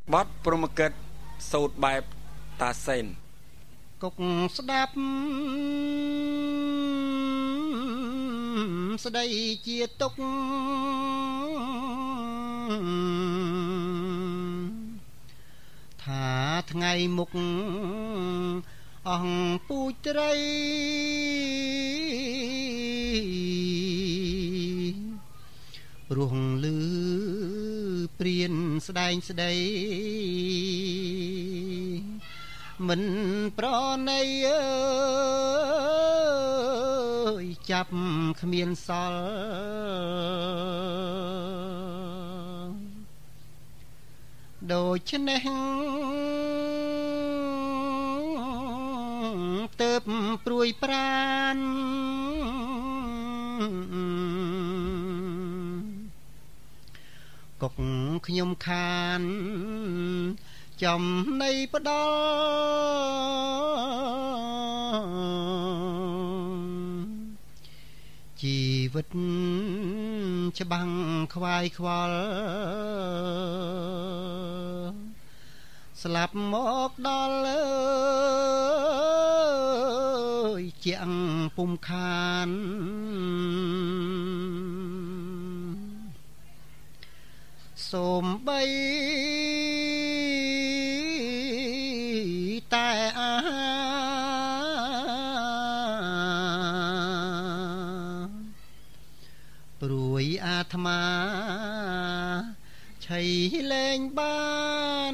បទព្រហ្មកិច្ចសូត្របែបតាសេនកុកស្ដាប់ស្ដីជាទុកថាថ្ងៃមុខអស់ពូជត្រីរស់លឺព្រានស្ដែងស្ដីមិនប្រណីអើយចាប់គ្មានសល់ដូច្នេះទើបព្រួយប្រានកុកខ្ញុំខានចំណៃផ្ដល់ជីវិតច្បាំងខ្វាយខ្វល់ស្លាប់មកដល់អើយជាងពុំខានសូមបីតែព្រួយអាត្មាឆៃលែងបាន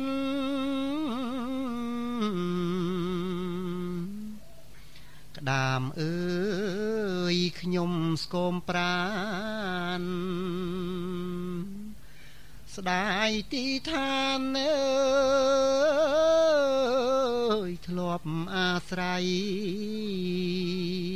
ក្ដាមអើយខ្ញុំស្គមប្រានស្ដាយទីឋានអើយធ្លាប់អាស្រ័យ